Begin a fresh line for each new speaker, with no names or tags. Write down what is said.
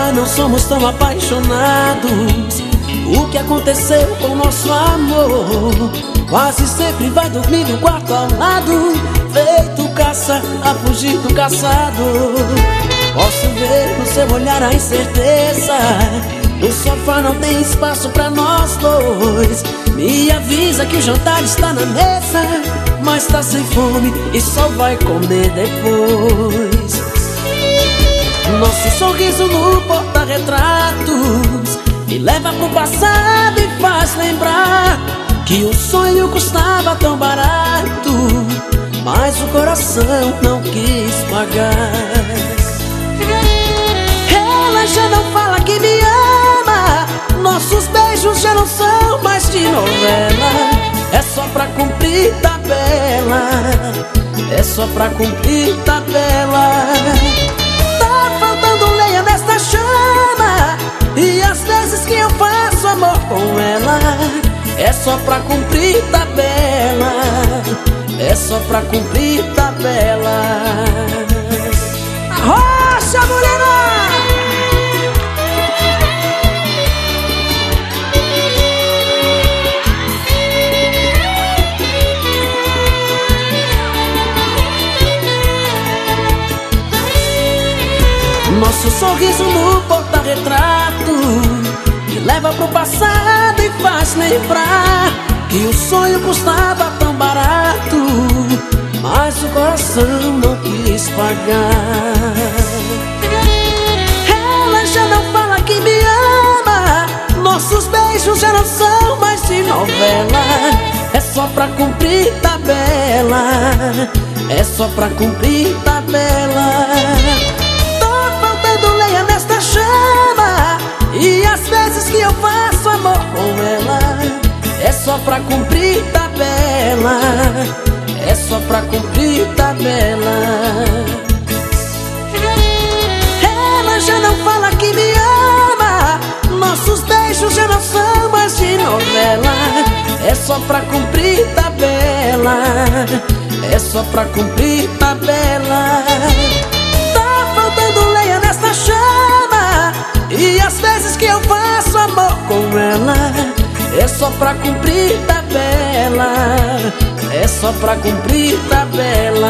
agora não somos tão apaixonados. O que aconteceu com nosso amor? Quase sempre vai dormir no quarto ao lado, feito caça a fugir do caçador. Posso ver no seu olhar a incerteza. No sofá não tem espaço pra nós dois. Me avisa que o jantar está na mesa, mas tá sem fome e só vai comer depois. Nosso sorriso no porta-retratos me leva pro passado e faz lembrar que o sonho custava tão barato, mas o coração não quis pagar. Ela já não fala que me ama, nossos beijos já não são mais de novela. É só pra cumprir tabela, é só pra cumprir tabela. Tá faltando lenha nesta chama, e às vezes que eu faço amor com ela, é só pra cumprir tabela, é só pra cumprir tabela. Arrocha, mulherada! Nosso sorriso no porta-retrato me leva pro passado e faz lembrar que o sonho custava tão barato, mas o coração não quis pagar. Ela já não fala que me ama, nossos beijos já não são mais de novela. É só pra cumprir tabela, é só pra cumprir tabela. Nesta chama, e às vezes que eu faço amor com ela, é só pra cumprir tabela, é só pra cumprir tabela. Ela já não fala que me ama, nossos beijos já não são mais de novela. É só pra cumprir tabela, é só pra cumprir tabela. Lenha nesta chama, e às vezes que eu faço amor com ela, é só pra cumprir tabela, é só pra cumprir tabela.